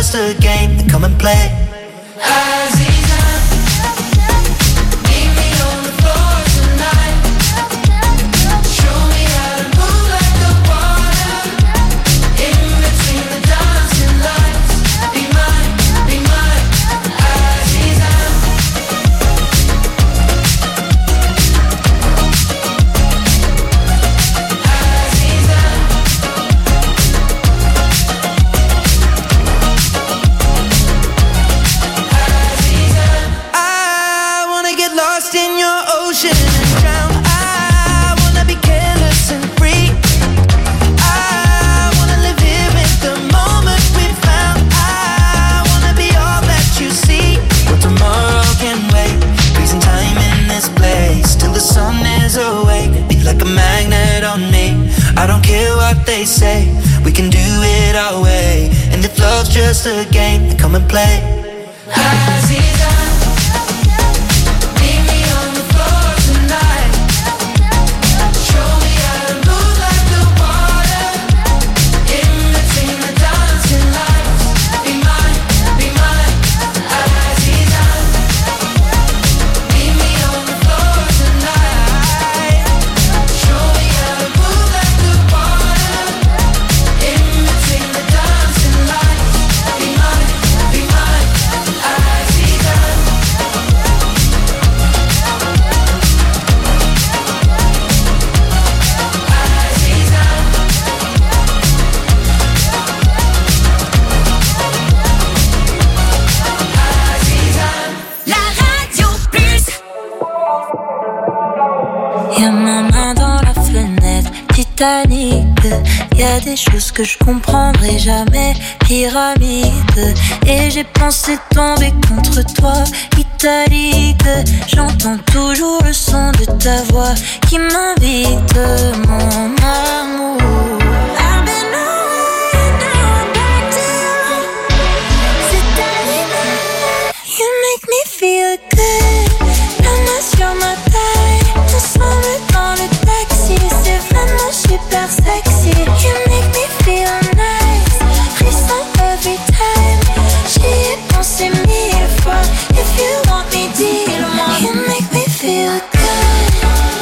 just a game, then come and play. They say we can do it our way, and if love's just a game, then come and play. Y'a des choses que je comprendrai jamais. Pyramide. Et j'ai pensé tomber contre toi. Italique. J'entends toujours le son de ta voix qui m'invite, mon amour. You make me feel good. La main sur ma taille. Ensemble dans le taxi. C'est vraiment super sexy. You make me feel nice. Frisson every time. J'y ai pensé 1000 fois. If you want me, dis-le-moi. You make me feel good.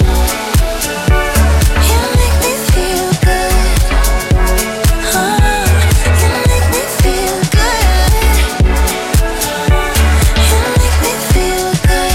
You make me feel good. You make me feel good. You make me feel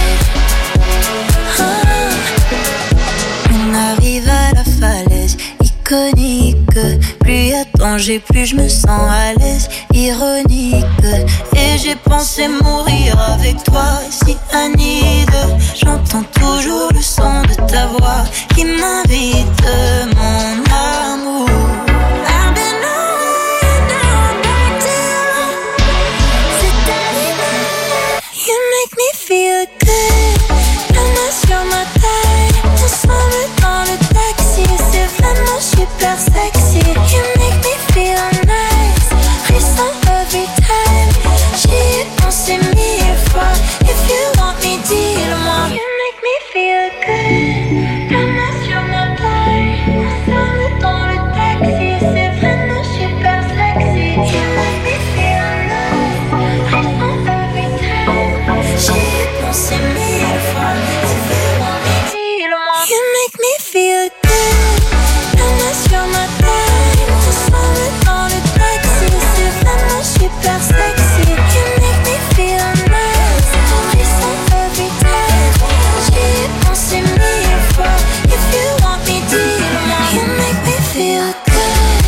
good. On arrive à la falaise iconique. Plus y'a de danger, plus je me sens à l'aise. Ironique. Et j'ai pensé mourir avec toi, si Anide. J'entends toujours le son de ta voix qui m'invite, mon amour. I've been on down back to c'est animal. You make me feel good. La main sur ma taille. Ensemble dans le taxi. C'est vraiment super sexy. You make me feel nice. Frisson every time. J'y ai pensé 1000 fois. If you want me, dis-le-moi. You make me feel good. La main sur ma taille. Ensemble dans le taxi. C'est vraiment super sexy. You make me feel nice. Frisson every time. J'y ai pensé 1000 fois. If you want me, dis-le-moi. You make me feel good. La main sur ma taille. Ensemble dans le taxi. C'est vraiment super sexy. You make me feel nice. Frisson every time. J'y ai pensé 1000 fois. If you want me, dis-le-moi. You make me feel good.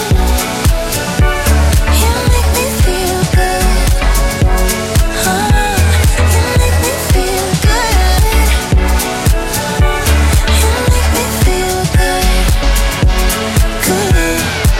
You make me feel good. You make me feel good. You make me feel good. Good.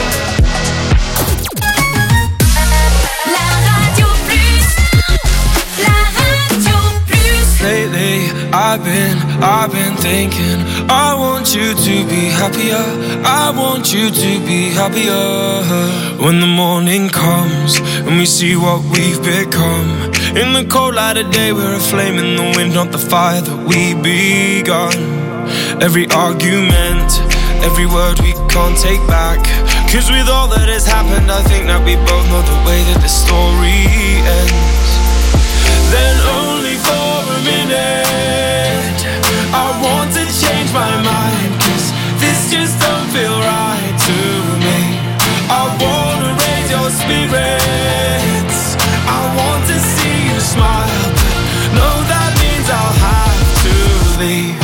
La Radio Plus. La Radio Plus. Lately, I've been thinking, I want you to be happier. I want you to be happier. When the morning comes and we see what we've become. In the cold light of day, we're a flame in the wind, not the fire that we begun. Every argument, every word we can't take back. 'Cause with all that has happened, I think that we both know the way that the story ends. Then only for a minute I want to change my mind, 'cause this just don't feel right to me. I wanna raise your spirits, I want to see you smile, but no, that means I'll have to leave.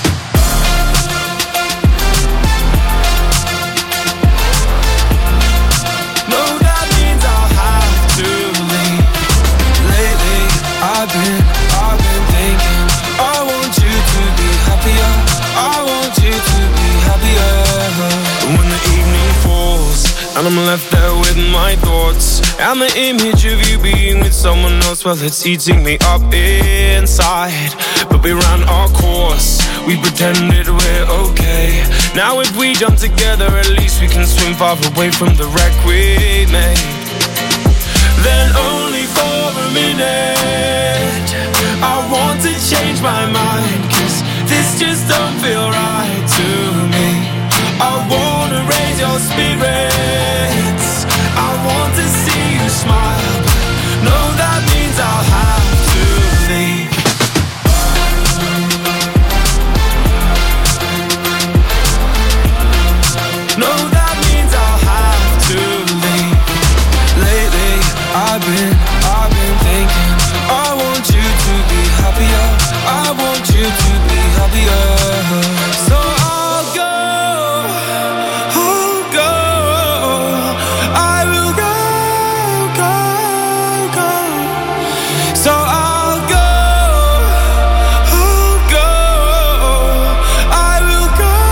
I've been thinking, I want you to be happier, I want you to be happier. When the evening falls and I'm left there with my thoughts and the image of you being with someone else, well, it's eating me up inside. But we ran our course, we pretended we're okay. Now if we jump together, at least we can swim far away from the wreck we made. Then only for a minute I want to change my mind, 'cause this just don't feel right to me. I wanna raise your spirits, I want to see you smile, but no, that means I'll have to leave. No, that means I'll have to leave. Lately I've been thinking, I want you to be happier, I want you to be happier. So I'll go, I will go. So I'll go, I will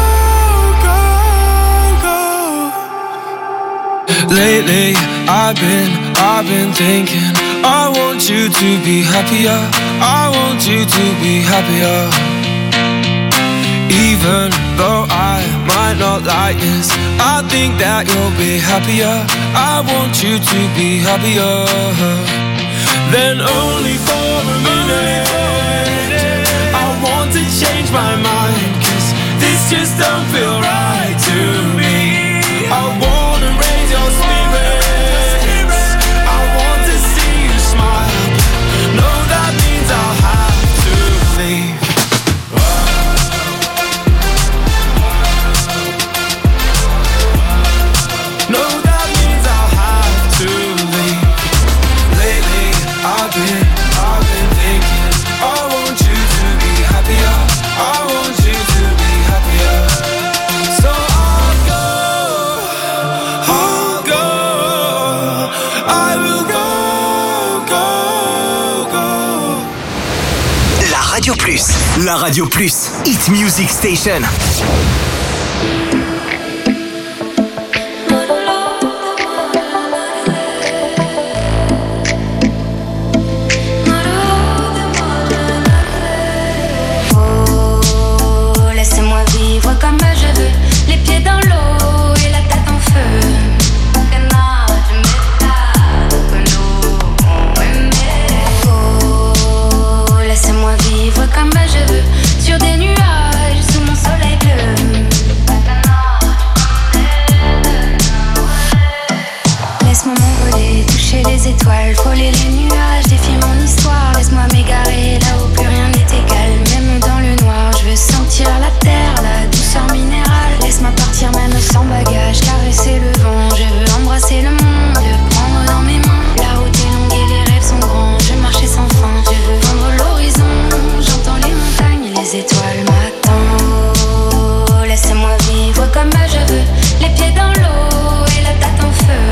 go. Lately I've been thinking, I want you to be happier, I want you to be happier. Even though I might not like this, I think that you'll be happier, I want you to be happier. Then only for a minute I want to change my mind, 'cause this just don't feel right to me. I wanna raise your spirits, I want to see you smile, no, that means I'll have to leave. No, that means I'll have to leave. Lately I've been thinking, I want you to be happier, I want you to be happier. So I'll go, I will go. La Radio Plus, Hit Music Station. Oh, laissez-moi vivre comme je veux, les pieds dans l'eau et la tête en feu. Oh, laissez-moi vivre comme je veux, sur des nuages sous mon soleil bleu. Laisse-moi m'envoler, toucher les étoiles, frôler les nuages, défier mon histoire. Laisse-moi m'égarer là où plus rien n'est égal, même dans le noir. Je veux sentir la terre, la douceur minérale. Laisse-moi partir même sans bagage, caresser le vent. Je veux embrasser le monde, le prendre dans mes mains. La route est longue et les rêves sont grands, je marchais sans fin. Je veux vendre l'horizon, j'entends les montagnes, les étoiles m'attendent. Oh, laissez-moi vivre comme je veux, les pieds dans l'eau et la tête en feu.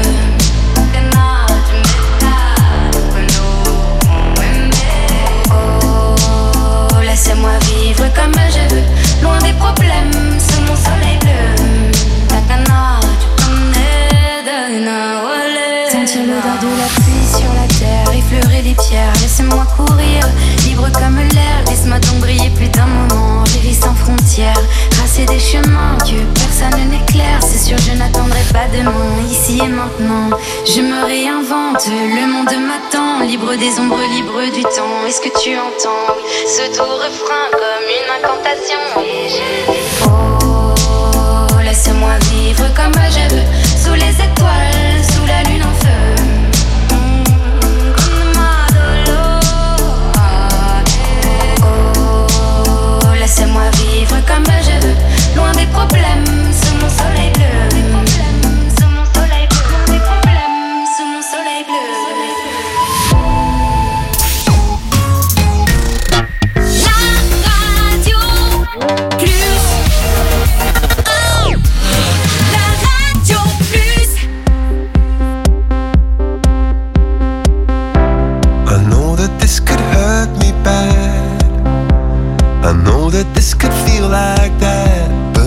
Oh, laissez-moi vivre comme je veux, loin des problèmes, sous mon soleil bleu. Sentir l'odeur de la pluie sur la terre, effleurer les pierres, laissez-moi courir, libre comme l'air. Laisse-moi donc briller plus d'un moment, rêver sans frontières, tracer des chemins que personne n'éclaire. C'est sûr je n'attendrai pas demain, ici et maintenant. Je me réinvente, le monde m'attend, libre des ombres, libre du temps. Est-ce que tu entends ce doux refrain comme une incantation? Et je dis oh, laisse-moi vivre comme je veux, sous les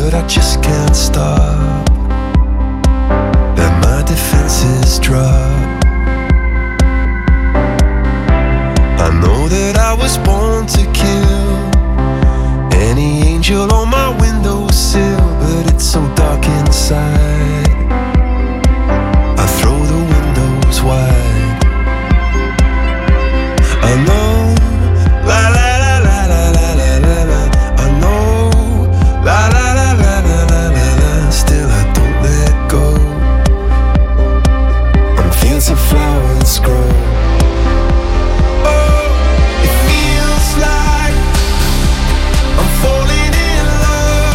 but I just can't stop. And my defenses drop. I know that I was born to kill any angel on my windowsill, but it's so dark inside. I throw the windows wide. I know, la la la la la la la la la. I know, la la la la la la la la. Still I don't let go. On fields of flowers grow. Oh, it feels like I'm falling in love.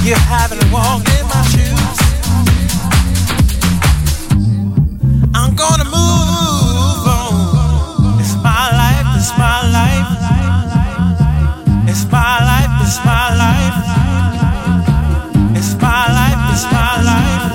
you haven't walked in my shoes. I'm gonna move on. It's my life, it's my life. It's my life, it's my life. It's my life, it's my life.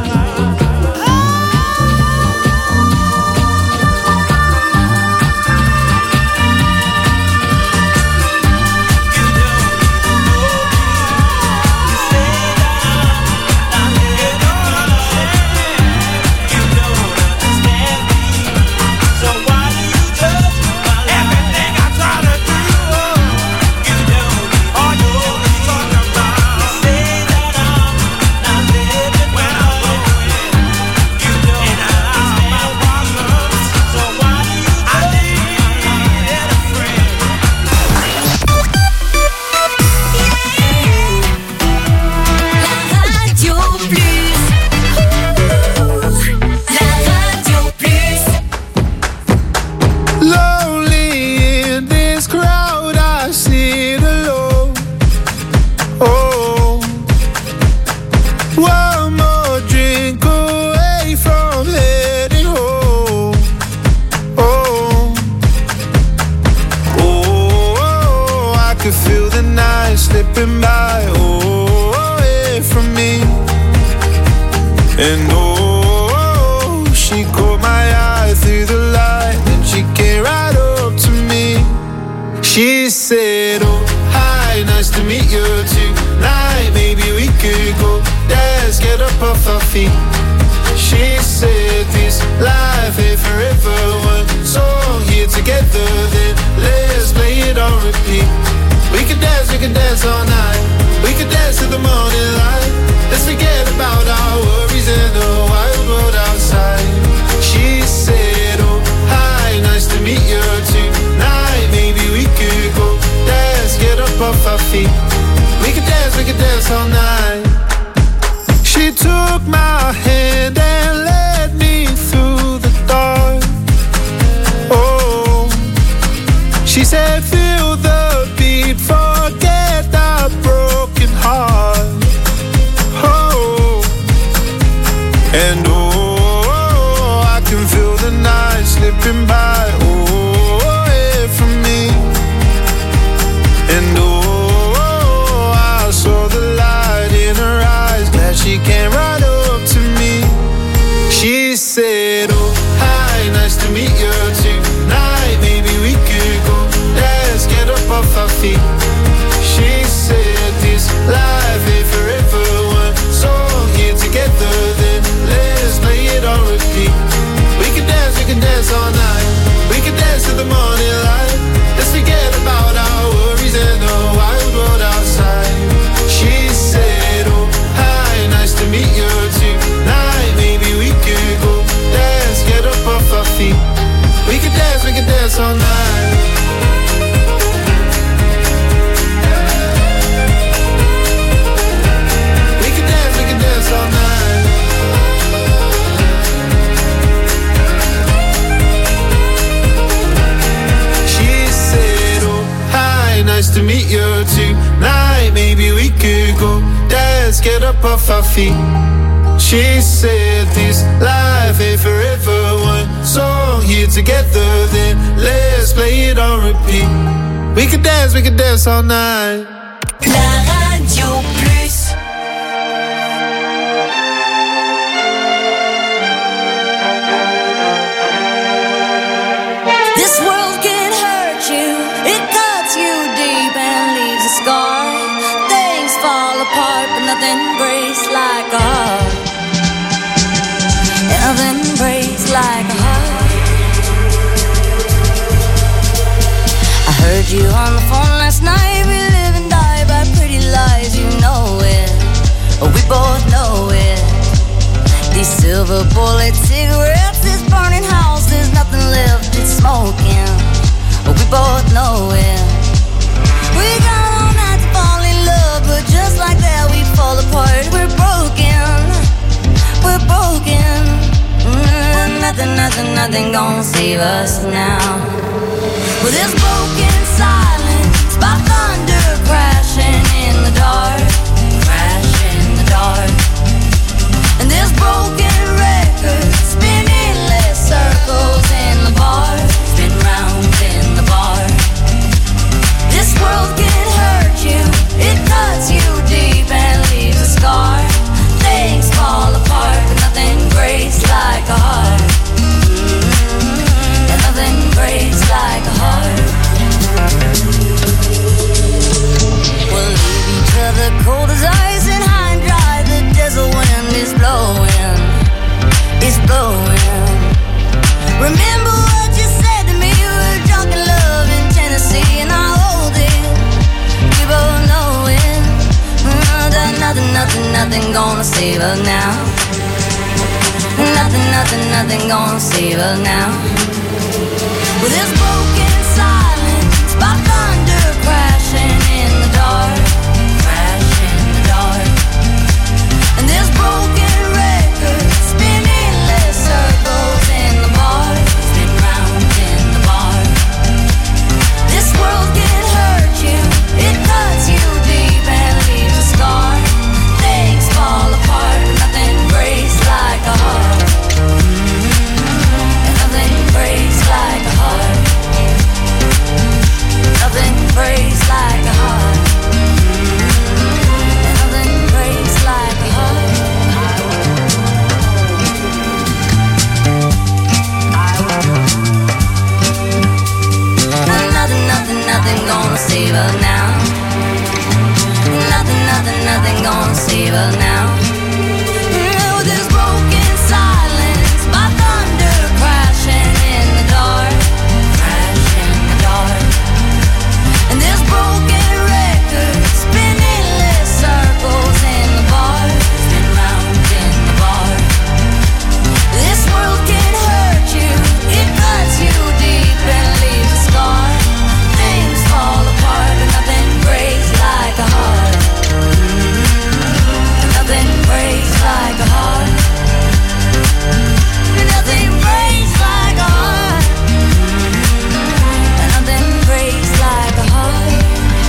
She said this life ain't forever. One song here together, then let's play it on repeat. We could dance all night. La Radio Plus. This world can hurt you, it cuts you deep and leaves a scar. Things fall apart, but nothing breaks like a heart. Nothing breaks like a heart. I heard you on the phone last night. We live and die by pretty lies, you know it. We both know it. These silver bullet cigarettes, this burning house, there's nothing left, it's smoking. We both know it. We got all night to fall in love, but just like that we fall apart. We're broken, we're broken. Nothing gonna save us now. With this broken silence, by thunder crashing in the dark, crashing. nothing gonna save us now. Nothing gonna save us now. With this broken silence, by thunder crashing in the dark, crashing in the dark. And this broken record spinning endless circles in the bar, spin round in the bar. This world can hurt you, it cuts you deep and leaves a scar. Things fall apart, but nothing breaks like a heart. And nothing breaks like a heart. Nothing breaks like a heart. And nothing breaks like a heart. Nothing gonna save us now. Nothing gonna save us now. With this broken silence, by thunder crashing in the dark, crashing in the dark. And this broken record spinning endless circles in the bar, spin round in the bar. This world can hurt you, it cuts you deep and leaves a scar. Things fall apart, but nothing breaks like a heart. Nothing breaks like a heart. Nothing breaks like a heart. Nothing breaks like a heart.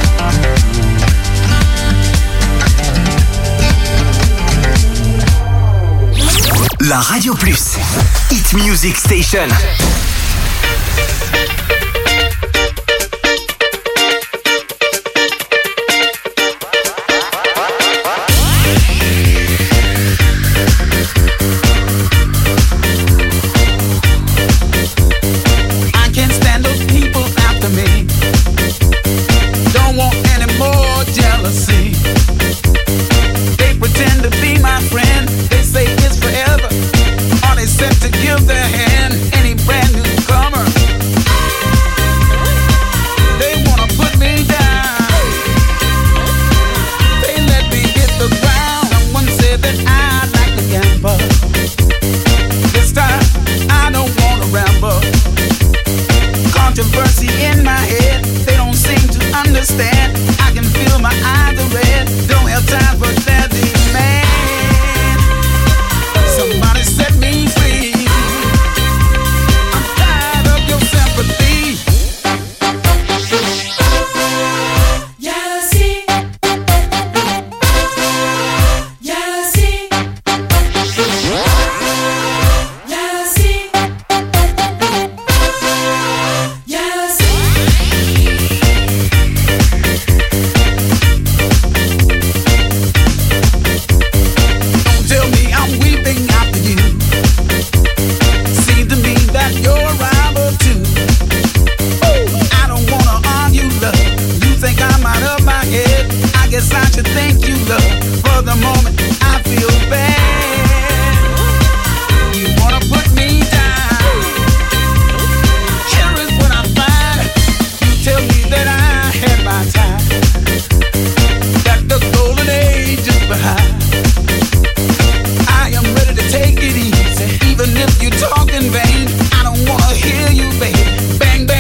La Radio Plus, Hit Music Station.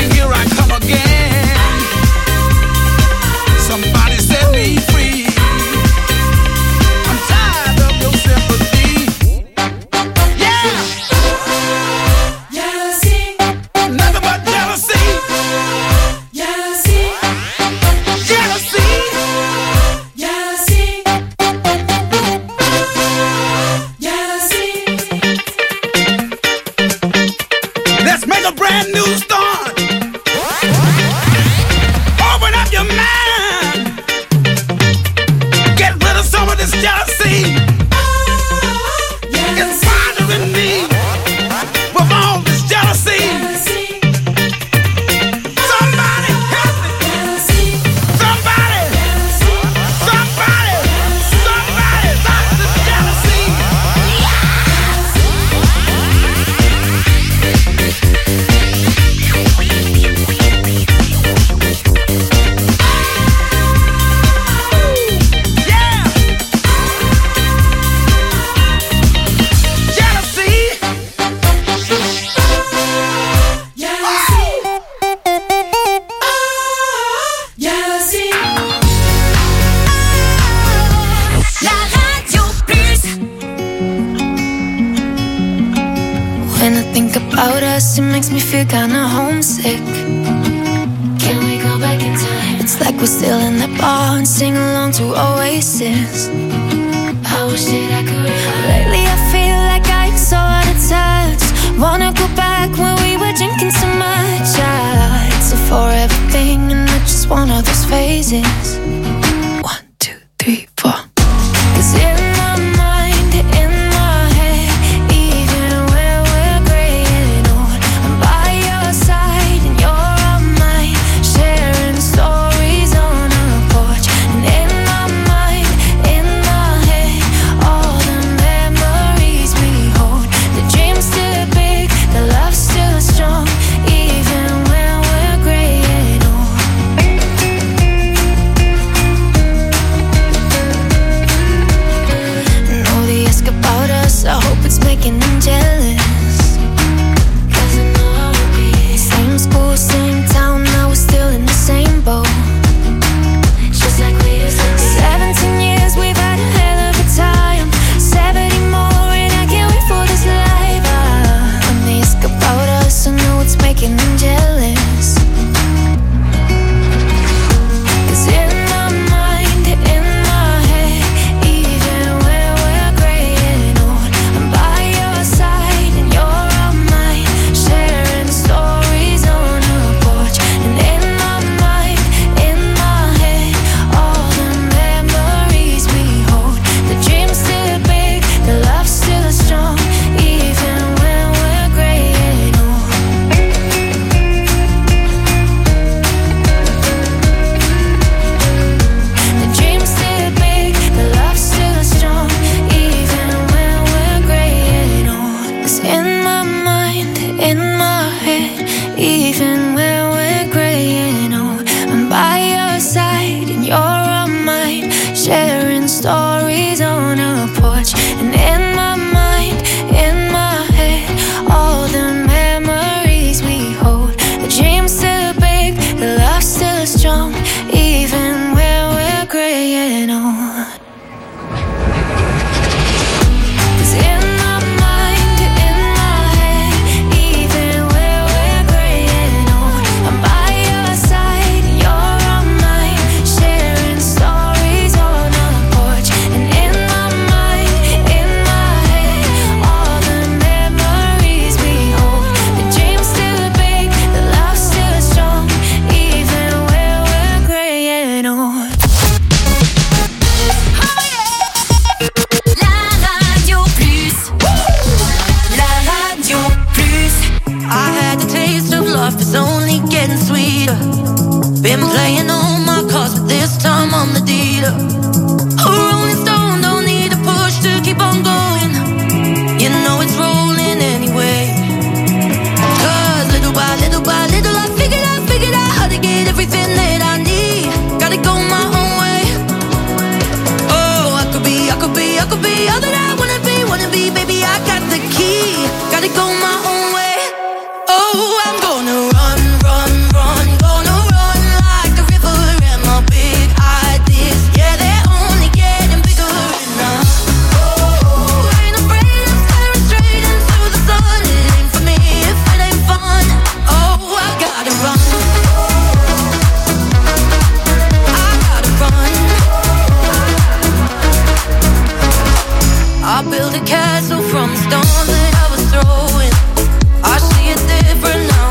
Somebody set me free. La Radio Plus. When I think about us, it makes me feel kinda homesick. Can we go back in time? It's like we're still in the bar and sing along to Oasis. I wish that I could. Lately I feel like I'm so out of touch. Wanna go back when we were drinking so much. It's a forever thing and not just one of those phases. 1, 2, 3, 4. 'Cause in my mind, in my head, even when we're gray and old, I'm by your side and you're on mine, sharing stories on a porch. And in my mind, in my head, all the memories we hold. The dream's still big, the love's still strong, even when we're gray and old. And all they ask about us, I hope it's making them jealous. 'Cause I know how it be. Same school, same town, now we're still in the same boat. Just like we used to be. 17 years, we've had a hell of a time. 70 more and I can't wait for this life. When they ask about us, I know it's making them jealous. 'Cause in my mind, in my head, even when we're gray and old, I'm by your side and you're on mine, sharing stories on a porch. And in my mind, in my head, all the memories we hold. The dream's still big, the love's still strong, even when we're gray and old. The dream's still big, the love's still strong, even when we're gray and old. 'Cause in my mind, in my head, even when we're gray and old, I'm by your side and you're on mine, sharing stories on a porch. And in my mind, in my head, all the memories we hold. The dream's still big, the love's still strong, even when we're gray and old. 'Cause in my mind, in my head, even when we're gray and old, I'm by your side, you're on mine, sharing stories on a porch. And in my mind, in my head, all the memories we hold. The dream's still big, the love's still strong, even when we're gray and old. La Radio Plus. La Radio Plus. I had the taste of love, it's only getting sweeter. Been playing all my cards, but this time I'm the dealer. A rolling stone, don't need a push to keep on going. You know it's rolling anyway. 'Cause little by little by little, I figured out how to get everything that I need. Gotta go my own way. Oh, I could be all that I wanna be, baby, I got the key. Gotta go my own way. Oh, I'm gonna run, gonna run like a river. And my big ideas, yeah, they're only getting bigger. And oh, ain't afraid of staring straight into the sun. It ain't for me if it ain't fun. Oh, I gotta run. I gotta run. I built a castle from the stones that I was throwing. I see it different now.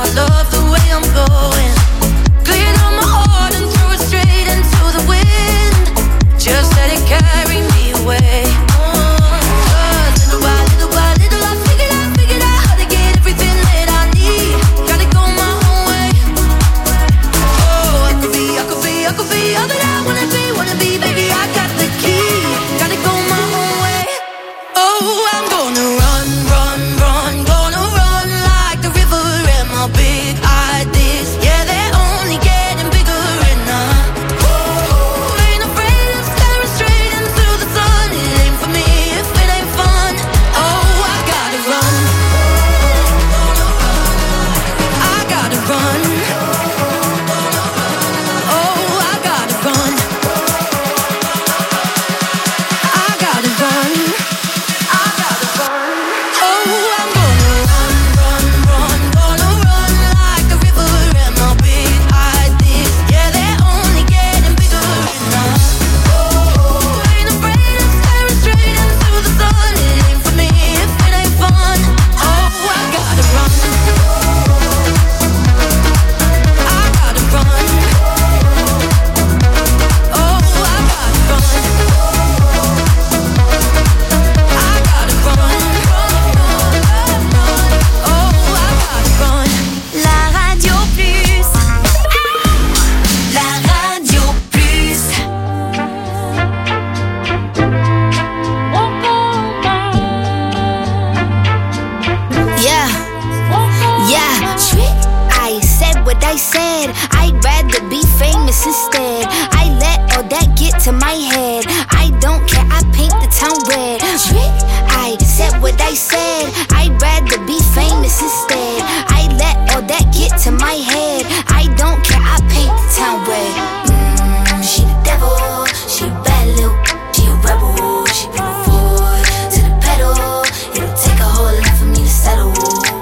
town red. Trick, I said what I said. I'd rather be famous instead. I let all that get to my head. I don't care, I paint the town red. She the devil, she a bad little, she a rebel. She put her foot to the pedal. It'll take a whole lot for me to settle.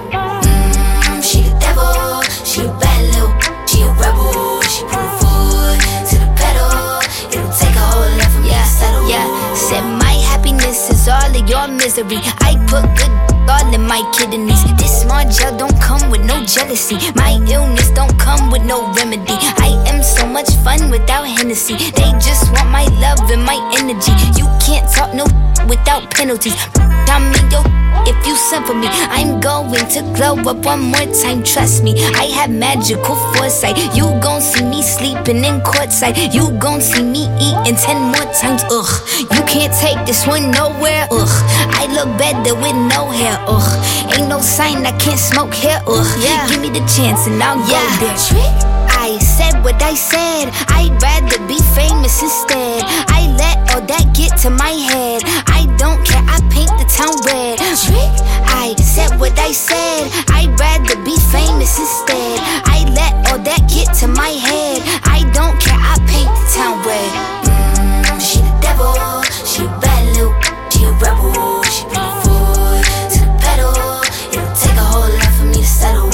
She the devil, she a bad little, she a rebel. She put her foot to the pedal. It'll take a whole lot for me to settle. Yeah, said my happiness is all of your misery. I put good all in my kidneys. This small gel don't come with no jealousy. My illness don't come with no remedy. I am so much fun without Hennessy. They just want my love and my energy. You can't talk no without penalties. I'm in your if you send for me. I'm going to glow up one more time, trust me. I have magical foresight. You gon' see me sleeping in courtside. You gon' see me eating 10 more times, ugh. You can't take this one nowhere, ugh. I look better with no hair, ugh. Ain't no sign I can't smoke here, ugh. Yeah. Give me the chance and I'll go there. Trick, I said what I said. I'd rather be famous instead. I let all that get to my head. I don't care, I paint the town red. Trick, I said what I said. I'd rather be famous instead. I let all that get to my head. I don't care, I paint the town red. She the devil, she a bad little, she a rebel. She put her foot to the pedal. It'll take a whole lot for me to settle.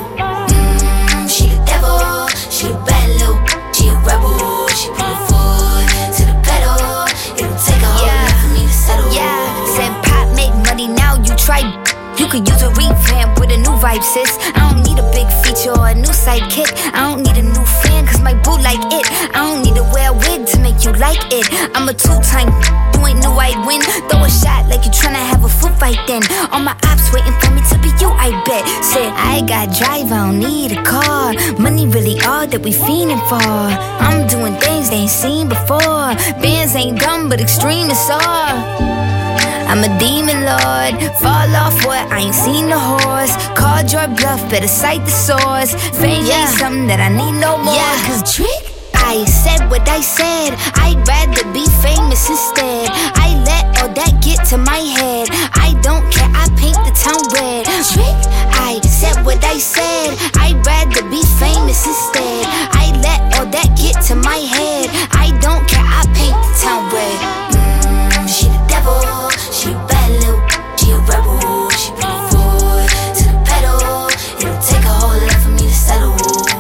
She the devil, she a bad little, she a rebel. She put her foot to the pedal. It'll take a whole lot for me to settle. Yeah, said pop make money, now you try. You could use a revamp with a new vibe, sis. I don't need a big feature or a new sidekick. I don't need a new fan, cause my boo like it. I don't need to wear a wig to make you like it. I'm a two-time, you ain't know I'd win. Throw a shot like you tryna have a foot fight then. All my ops waiting for me to be you, I bet. Said, I got drive, I don't need a car. Money really all that we fiending for. I'm doing things they ain't seen before. Bands ain't dumb, but extreme is all. I'm a demon lord, fall off what, I ain't seen the horse. Called your bluff, better cite the source. Fame ain't something that I need no more. Yeah, cause trick, I said what I said. I'd rather be famous instead. I let all that get to my head. I don't care, I paint the town red. Trick, I said what I said. I'd rather be famous instead. I let all that get to my head. I don't care, I paint the town red. She the devil, she a bad little, she a rebel. She put her foot to the pedal. It'll take a whole lot for me to settle.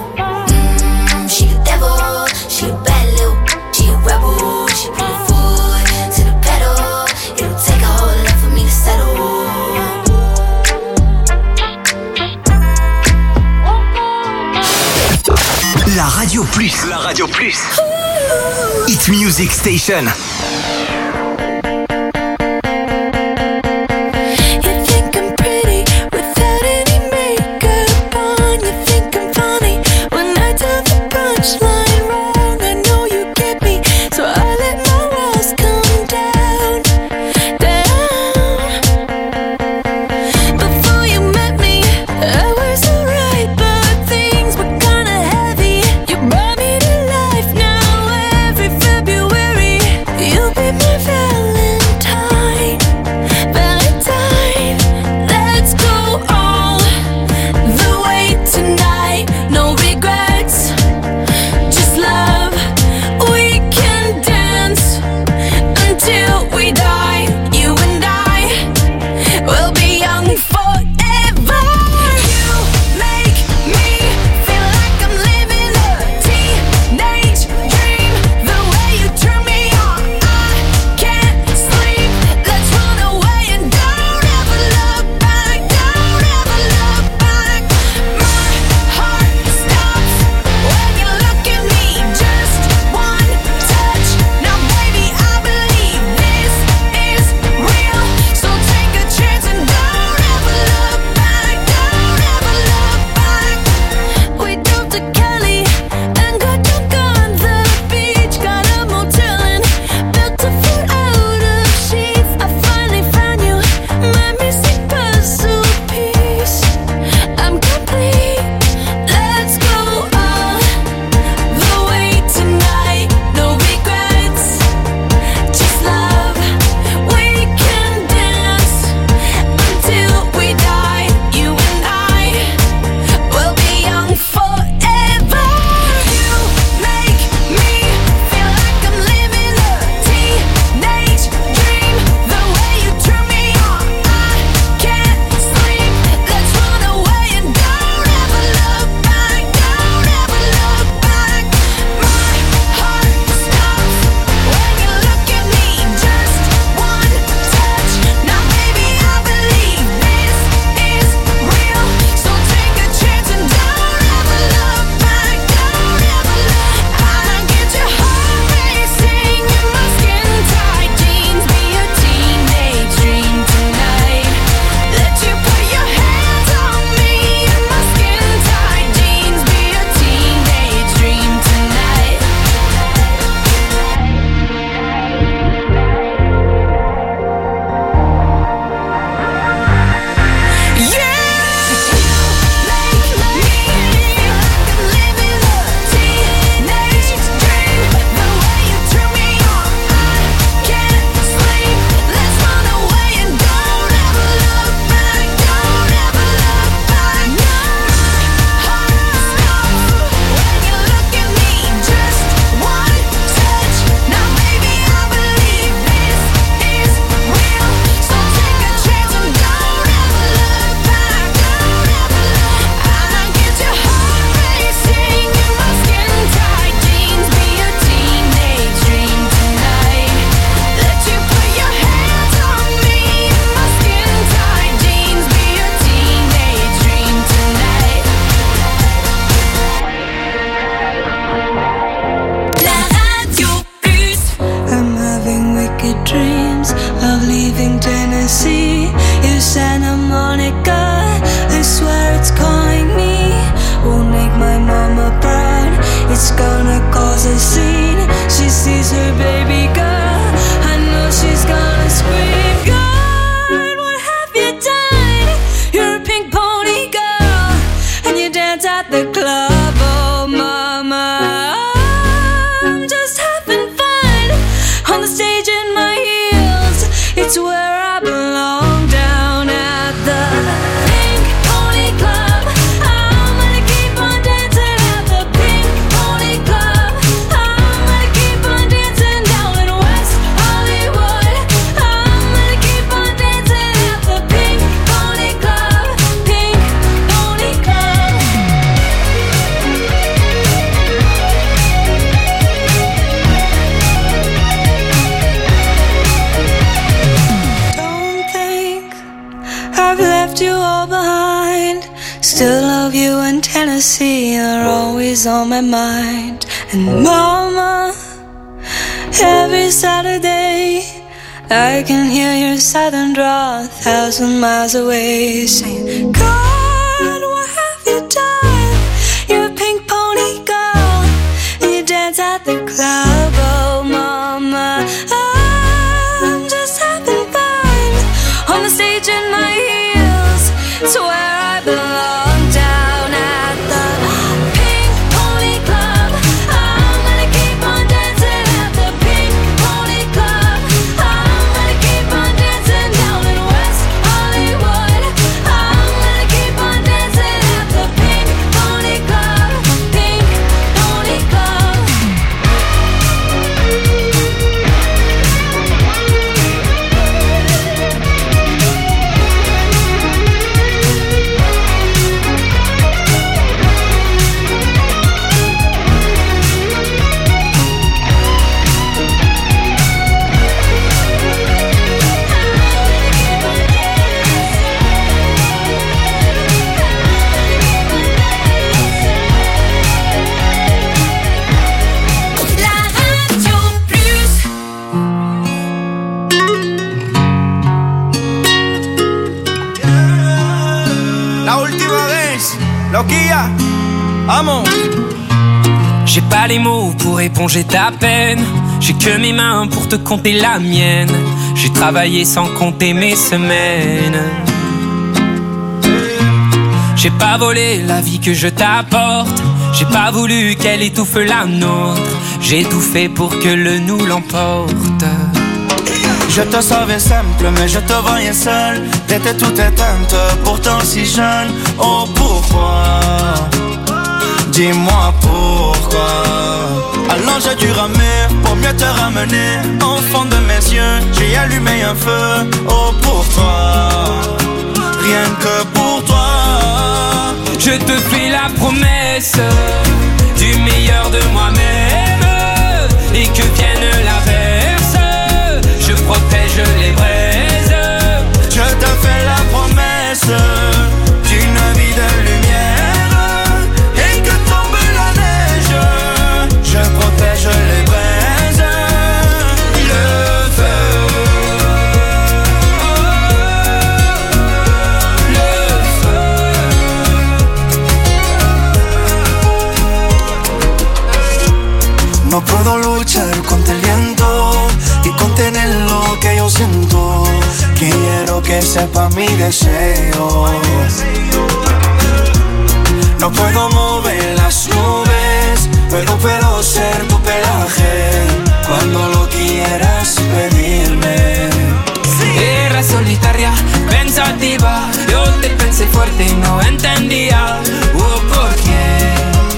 She the devil, she a bad little, she a rebel. She put her foot to the pedal. It'll take a whole lot for me to settle. La Radio Plus. La Radio Plus. Hit Music Station. Brought me to life now every February. You'll be my of leaving Tennessee. You Santa Monica, I swear it's calling me. Won't make my mama proud, it's gonna cause a scene. She sees her baby girl, I know she's gonna scream. God, what have you done? You're a pink pony girl, and you dance at the club. Oh mama, I'm just having fun on the stage in my heels. It's where I belong, down at the Pink Pony Club. I'm gonna keep on dancing at the Pink Pony Club. I'm gonna keep on dancing down in West Hollywood. I'm gonna keep on dancing at the Pink Pony Club. Pink Pony Club. Don't think I've left you all behind. Still love you in Tennessee, you're always on my mind. And mama, every Saturday I can hear your southern drawl 1,000 miles away, saying, God, what have you done? You're a pink pony girl, and you dance at the club. Oh mama, I'm just having fun on the stage in my heels. It's where I belong, down at the Pink Pony Club. I'm gonna keep on dancing at the Pink Pony Club. I'm gonna keep on dancing down in West Hollywood. I'm gonna keep on dancing at the Pink Pony Club. Pink Pony Club. La Radio Plus. La última vez, loquilla, vamos. J'ai pas les mots pour éponger ta peine. J'ai que mes mains pour te compter la mienne. J'ai travaillé sans compter mes semaines. J'ai pas volé la vie que je t'apporte. J'ai pas voulu qu'elle étouffe la nôtre. J'ai tout fait pour que le nous l'emporte. Je te savais simple, mais je te voyais seul. T'étais toute éteinte, pourtant si jeune. Oh pourquoi? Dis-moi pourquoi. Alors j'ai dû ramer pour mieux te ramener. Au fond de mes yeux, j'ai allumé un feu. Oh pour toi, rien que pour toi. Je te fais la promesse du meilleur de moi-même. Et que vienne l'averse, je protège les braises. Je te fais la promesse d'une vie de lumière. Et que tombe la neige, je protège les braises. Le feu, le feu. No puedo luchar contra el viento y contener lo que yo siento. Quiero que sepa mi deseo. No puedo mover las nubes, pero puedo ser tu pelaje cuando lo quieras pedirme. Era solitaria, pensativa. Yo te pensé fuerte y no entendía. ¿Por qué?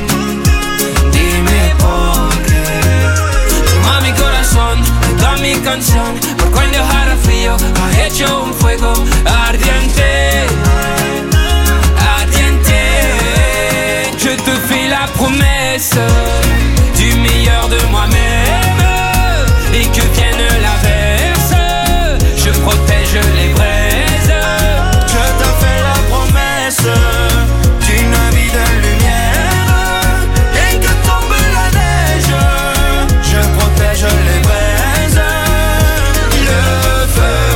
Dime por qué. Toma mi corazón, toda mi canción. Por cuando hará frío, ha hecho un fuego ardiente. Ardiente. Je te fais la promesse du meilleur de moi-même. Et que vienne l'averse, je protège les braises. Je te fais la promesse d'une vie de lumière. Et que tombe la neige, je protège les braises. Le feu.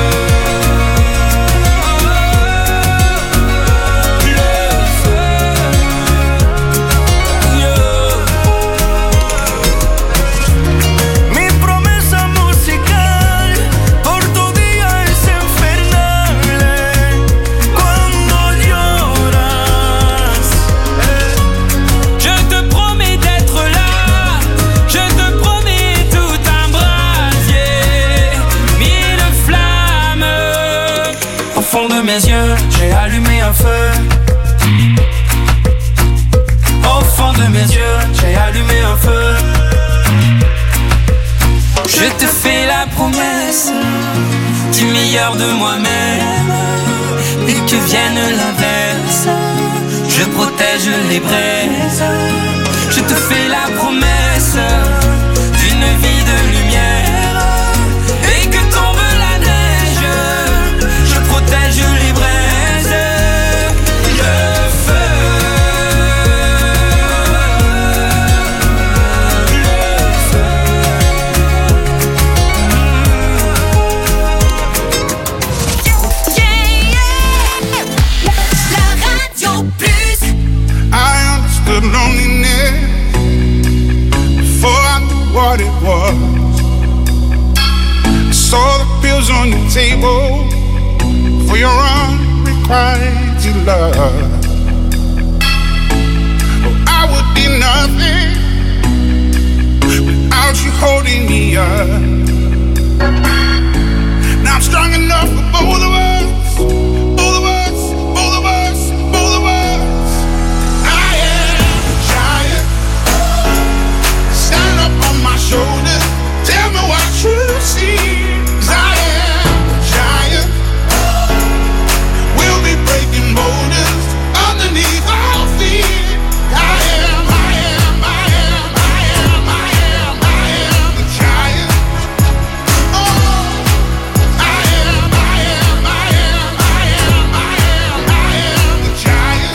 fond de mes yeux, j'ai allumé un feu. Au fond de mes yeux, j'ai allumé un feu. Je te fais la promesse du meilleur de moi-même. Et que vienne l'inverse, je protège les braises. Je te fais la promesse d'une vie de lumière. Et que tombe la neige, je protège les braises. Le feu. Loneliness before I knew what it was. I saw the pills on your table for your unrequited love. Oh, I would be nothing without you holding me up. Now I'm strong enough for both of us. Shoulders, tell me what you see. 'Cause I am a giant. We'll be breaking boulders underneath our feet. I am the giant. Oh, I am the giant.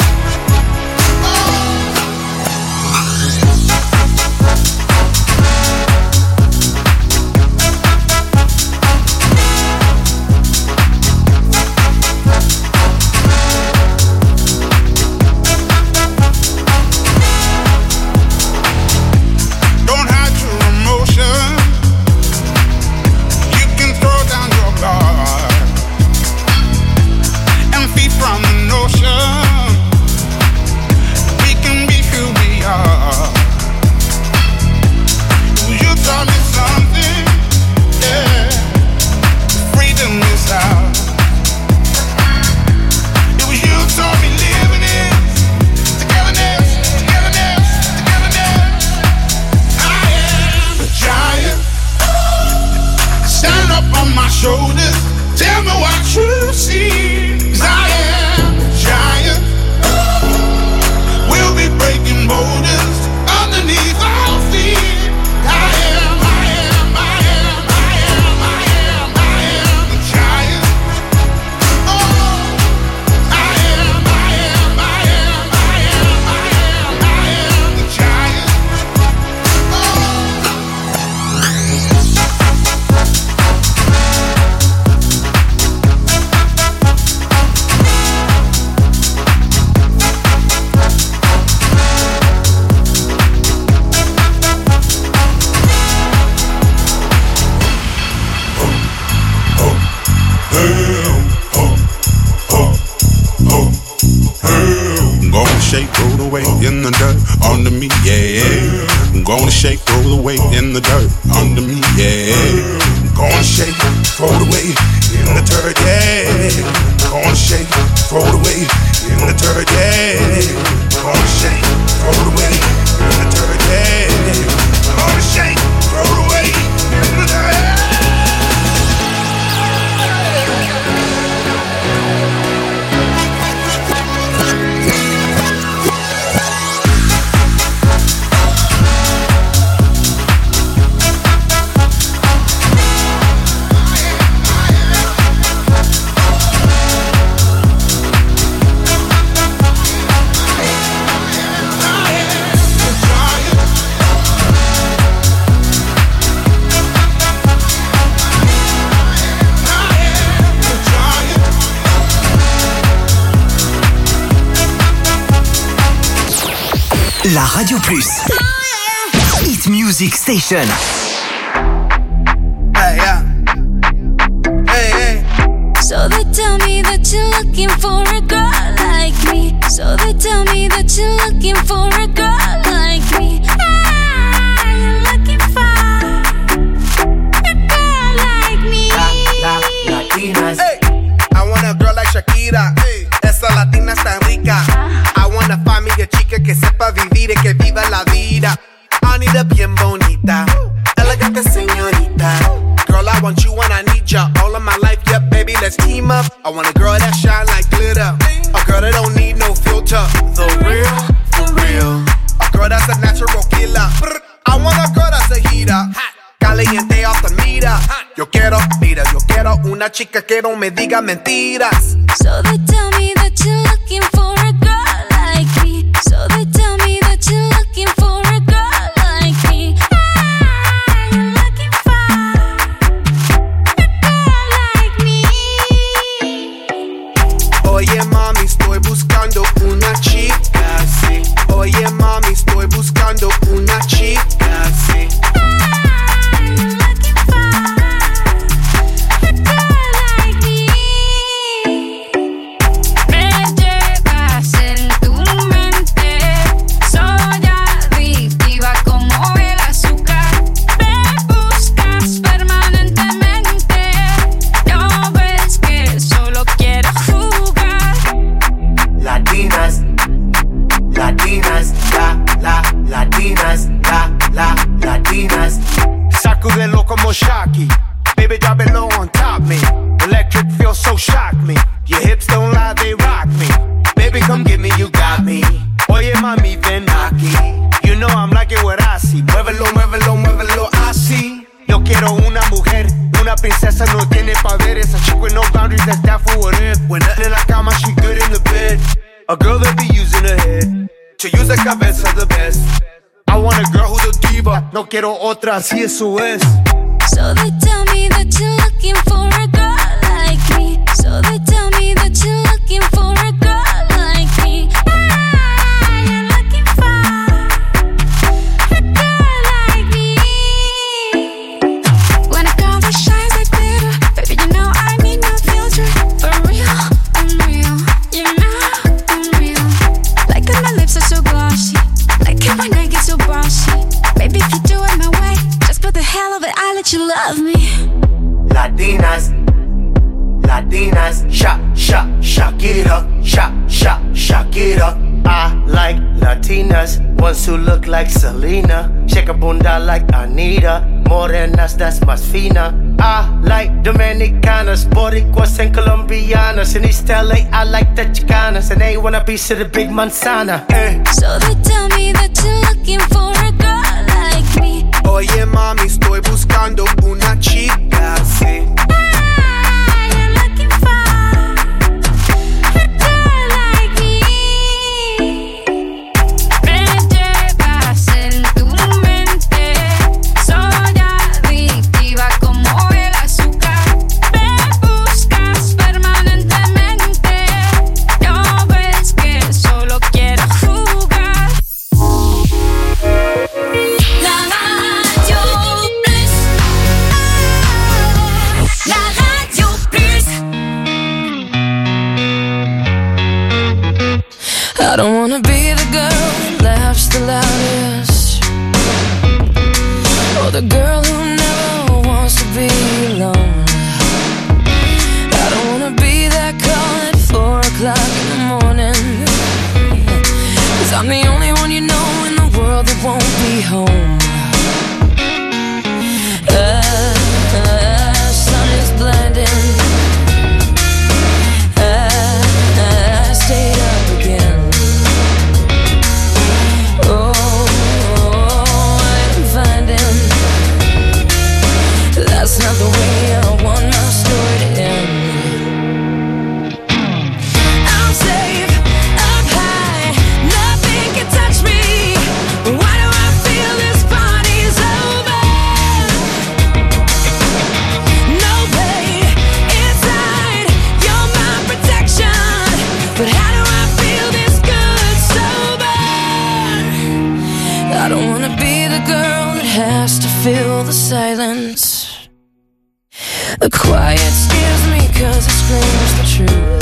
Shoulders, tell me what you see. 'Cause I am a giant. We'll be breaking boulders underneath our feet. I am the giant. Oh, I am the giant. Shake, roll the weight in the dirt under me, yeah. I'm gonna shake, roll the weight in the dirt under me, yeah. I'm gonna shake, throw the weight in the dirt, yeah. I'm gonna shake, throw the weight in the dirt, yeah. I'm gonna shake, throw the weight in the dirt, yeah. I'm gonna shake, throw the weight in the dirt. La Radio Plus. Hit Music Station. Hey, yeah. Hey, hey. So they tell me that you're looking for a girl like me. So they tell me that you're looking for a girl like me. You're looking for a girl like me. Latinas. Hey, I want a girl like let's team up. I want a girl that shine like glitter. A girl that don't need no filter. The real, for real. A girl that's a natural killer. I want a girl that's a heater. Caliente off the mira. Yo quiero una chica que no me diga mentiras. So they tell me that you're looking for a girl like me. So they tell me that you're looking for a girl like me. You're looking for a girl like me. Oye mami, estoy buscando una chica así. Oye mami, estoy buscando una chica así. Sacudelo como Shocky. Baby, drop it low on top me. Electric feels so shock me. Your hips don't lie, they rock me. Baby, come get me, you got me. Oye, mami, ven aquí. You know I'm liking what I see. Muévelo, muévelo, muévelo así. Yo quiero una mujer, una princesa, no tiene poderes. A chick with no boundaries, that's down for what if. When nothing in la cama, she good in the bed. A girl that be using her head to use the cabeza the best. I want a girl who's a diva. No quiero otra, así eso es. So they tell me that you're looking for a girl like me. So they tell me that you're looking for a girl like me. You're looking for a girl like me. When a girl that shines like glitter, baby, you know I need no filter. For real, I'm real. You know I'm real. Like when my lips are so glossy. Like it when I get so bossy. Baby, if you do it my way, just for the hell of it, I'll let you love me. Latinas, Latinas, Shakira, Shakira. I like Latinas, ones who look like Selena. Shake a bunda like Anita, morenas, that's más fina. I like Dominicanas, Boricuas and Colombianas. In East LA, I like the Chicanas, and they want a piece of the big manzana. So they tell me that you're looking for a girl like me. Oye mami, estoy buscando una chica así. You're looking for a girl like me. Me llevas en tu mente. Soy adictiva como el azúcar. Me buscas permanentemente. No ves que solo quiero jugar. La Radio Plus. La Radio Plus. I don't wanna be the girl that laughs the loudest, or the girl who never wants to be alone. I don't wanna be that call at 4 o'clock in the morning, 'cause I'm the only one you know in the world that won't be home. Sun is blinding. I stayed up again. I'm finding that's not the way I want my story to end. I'm safe, up high, nothing can touch me. Why do I feel this party's over? No pain inside, you're my protection. But how do I feel this good sober? I don't wanna be the girl that has to fill the silence. The quiet scares me 'cause it screams the truth.